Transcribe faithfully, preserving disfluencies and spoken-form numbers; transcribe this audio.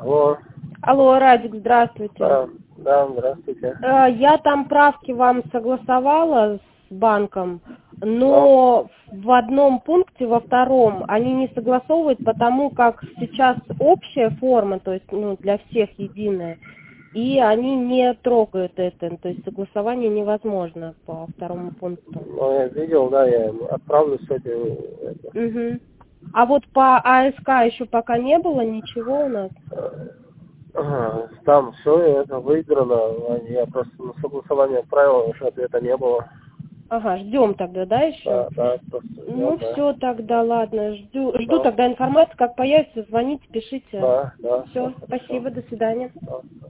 Алло. Алло, Радик, здравствуйте. Да, да, здравствуйте. Э, Я там правки вам согласовала с банком, но в одном пункте, во втором, они не согласовывают, потому как сейчас общая форма, то есть ну, для всех единая, и они не трогают это, то есть согласование невозможно по второму пункту. Ну, я видел, да, я им отправлю с этим. Это. Угу. А вот по АСК еще пока не было ничего у нас? Ага, там все это выиграно, я просто на согласование отправил, еще ответа не было. Ага, ждем тогда, да, еще? Да, да, просто Ну ждем, да. все тогда, ладно, жду, жду Да, тогда информацию, как появится, звоните, пишите. да, да, Все, все хорошо. спасибо, до свидания. Да.